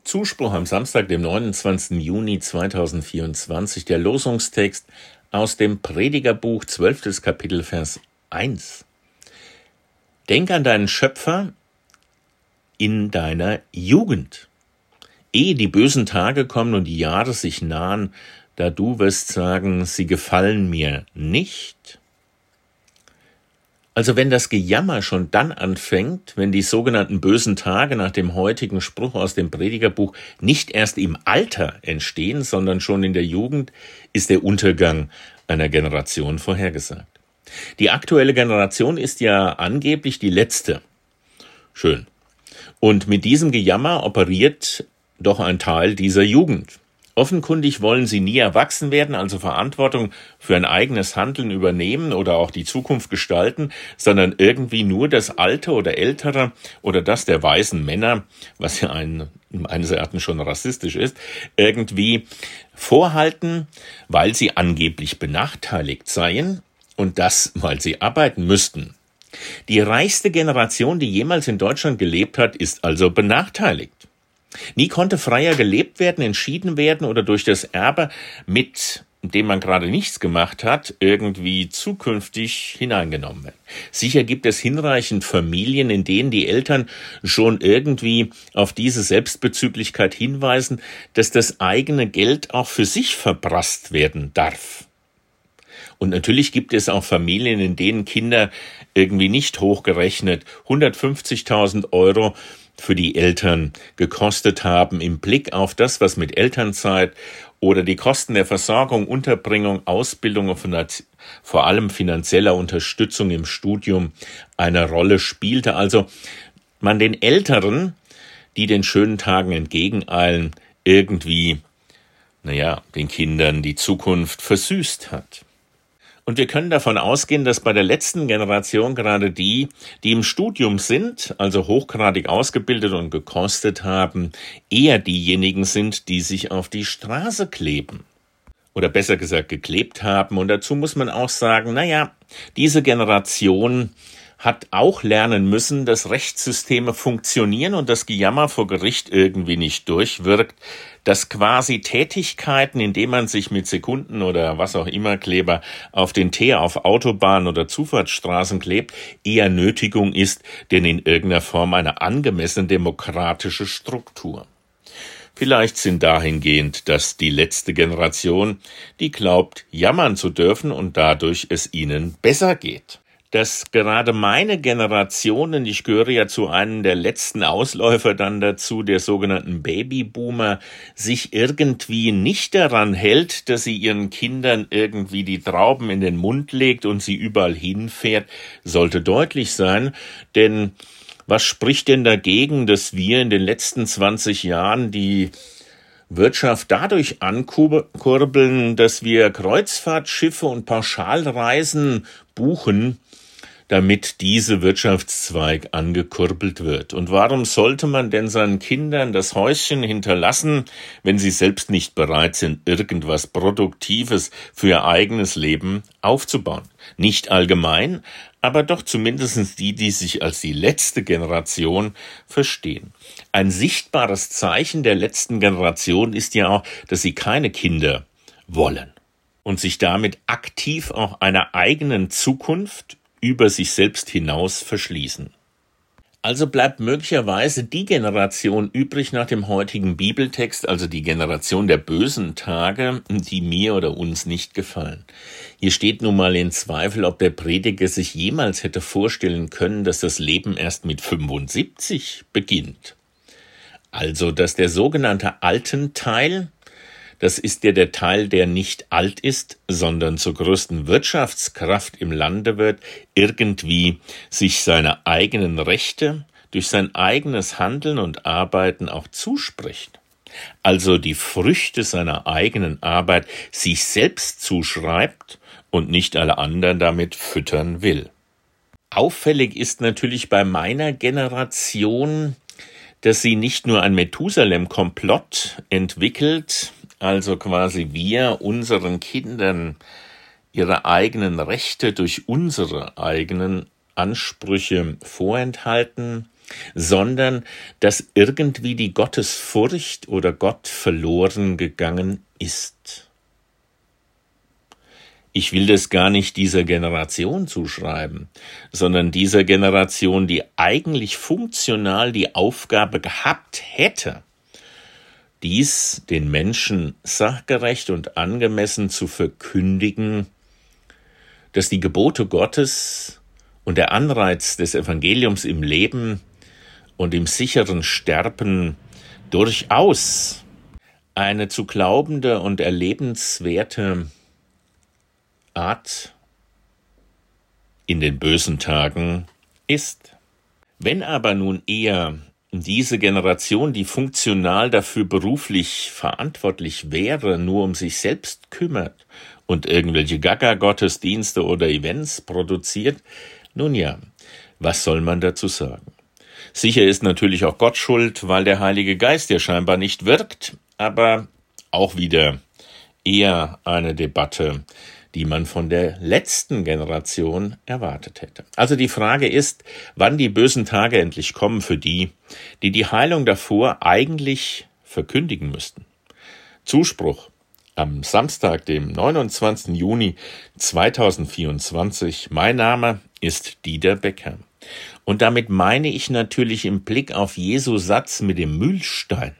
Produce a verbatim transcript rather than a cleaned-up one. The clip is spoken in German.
Zuspruch am Samstag, dem neunundzwanzigsten Juni zweitausendvierundzwanzig, der Losungstext aus dem Predigerbuch, zwölftes Kapitel, Vers eins. Denk an deinen Schöpfer in deiner Jugend, ehe die bösen Tage kommen und die Jahre sich nahen, da du wirst sagen, sie gefallen mir nicht. Also wenn das Gejammer schon dann anfängt, wenn die sogenannten bösen Tage nach dem heutigen Spruch aus dem Predigerbuch nicht erst im Alter entstehen, sondern schon in der Jugend, ist der Untergang einer Generation vorhergesagt. Die aktuelle Generation ist ja angeblich die letzte. Schön. Und mit diesem Gejammer operiert doch ein Teil dieser Jugend. Offenkundig wollen sie nie erwachsen werden, also Verantwortung für ein eigenes Handeln übernehmen oder auch die Zukunft gestalten, sondern irgendwie nur das Alte oder Ältere oder das der weisen Männer, was ja ein, meines Erachtens schon rassistisch ist, irgendwie vorhalten, weil sie angeblich benachteiligt seien und das, weil sie arbeiten müssten. Die reichste Generation, die jemals in Deutschland gelebt hat, ist also benachteiligt. Nie konnte freier gelebt werden, entschieden werden oder durch das Erbe, mit dem man gerade nichts gemacht hat, irgendwie zukünftig hineingenommen werden. Sicher gibt es hinreichend Familien, in denen die Eltern schon irgendwie auf diese Selbstbezüglichkeit hinweisen, dass das eigene Geld auch für sich verprasst werden darf. Und natürlich gibt es auch Familien, in denen Kinder irgendwie nicht hochgerechnet hundertfünfzigtausend Euro für die Eltern gekostet haben, im Blick auf das, was mit Elternzeit oder die Kosten der Versorgung, Unterbringung, Ausbildung und vor allem finanzieller Unterstützung im Studium eine Rolle spielte. Also man den Älteren, die den schönen Tagen entgegeneilen, irgendwie, naja, den Kindern die Zukunft versüßt hat. Und wir können davon ausgehen, dass bei der letzten Generation gerade die, die im Studium sind, also hochgradig ausgebildet und gekostet haben, eher diejenigen sind, die sich auf die Straße kleben. Oder besser gesagt geklebt haben. Und dazu muss man auch sagen, naja, diese Generation hat auch lernen müssen, dass Rechtssysteme funktionieren und das Gejammer vor Gericht irgendwie nicht durchwirkt, dass quasi Tätigkeiten, indem man sich mit Sekunden oder was auch immer Kleber auf den Teer auf Autobahnen oder Zufahrtsstraßen klebt, eher Nötigung ist, denn in irgendeiner Form eine angemessene demokratische Struktur. Vielleicht sind dahingehend, dass die letzte Generation, die glaubt, jammern zu dürfen und dadurch es ihnen besser geht. Dass gerade meine Generation, und ich gehöre ja zu einem der letzten Ausläufer dann dazu, der sogenannten Babyboomer, sich irgendwie nicht daran hält, dass sie ihren Kindern irgendwie die Trauben in den Mund legt und sie überall hinfährt, sollte deutlich sein, denn was spricht denn dagegen, dass wir in den letzten zwanzig Jahren die Wirtschaft dadurch ankurbeln, dass wir Kreuzfahrtschiffe und Pauschalreisen buchen, damit diese Wirtschaftszweig angekurbelt wird. Und warum sollte man denn seinen Kindern das Häuschen hinterlassen, wenn sie selbst nicht bereit sind, irgendwas Produktives für ihr eigenes Leben aufzubauen? Nicht allgemein, aber doch zumindest die, die sich als die letzte Generation verstehen. Ein sichtbares Zeichen der letzten Generation ist ja auch, dass sie keine Kinder wollen und sich damit aktiv auch einer eigenen Zukunft über sich selbst hinaus verschließen. Also bleibt möglicherweise die Generation übrig nach dem heutigen Bibeltext, also die Generation der bösen Tage, die mir oder uns nicht gefallen. Hier steht nun mal in Zweifel, ob der Prediger sich jemals hätte vorstellen können, dass das Leben erst mit fünfundsiebzig beginnt. Also, dass der sogenannte Altenteil, das ist ja der Teil, der nicht alt ist, sondern zur größten Wirtschaftskraft im Lande wird, irgendwie sich seine eigenen Rechte durch sein eigenes Handeln und Arbeiten auch zuspricht. Also die Früchte seiner eigenen Arbeit sich selbst zuschreibt und nicht alle anderen damit füttern will. Auffällig ist natürlich bei meiner Generation, dass sie nicht nur ein Methusalem-Komplott entwickelt, also quasi wir unseren Kindern ihre eigenen Rechte durch unsere eigenen Ansprüche vorenthalten, sondern dass irgendwie die Gottesfurcht oder Gott verloren gegangen ist. Ich will das gar nicht dieser Generation zuschreiben, sondern dieser Generation, die eigentlich funktional die Aufgabe gehabt hätte, dies den Menschen sachgerecht und angemessen zu verkündigen, dass die Gebote Gottes und der Anreiz des Evangeliums im Leben und im sicheren Sterben durchaus eine zu glaubende und erlebenswerte Art in den bösen Tagen ist. Wenn aber nun eher diese Generation, die funktional dafür beruflich verantwortlich wäre, nur um sich selbst kümmert und irgendwelche Gaga-Gottesdienste oder Events produziert, nun ja, was soll man dazu sagen? Sicher ist natürlich auch Gott schuld, weil der Heilige Geist ja scheinbar nicht wirkt, aber auch wieder eher eine Debatte, die man von der letzten Generation erwartet hätte. Also die Frage ist, wann die bösen Tage endlich kommen für die, die die Heilung davor eigentlich verkündigen müssten. Zuspruch am Samstag, dem neunundzwanzigsten Juni zweitausendvierundzwanzig. Mein Name ist Dieter Becker. Und damit meine ich natürlich im Blick auf Jesu Satz mit dem Mühlstein.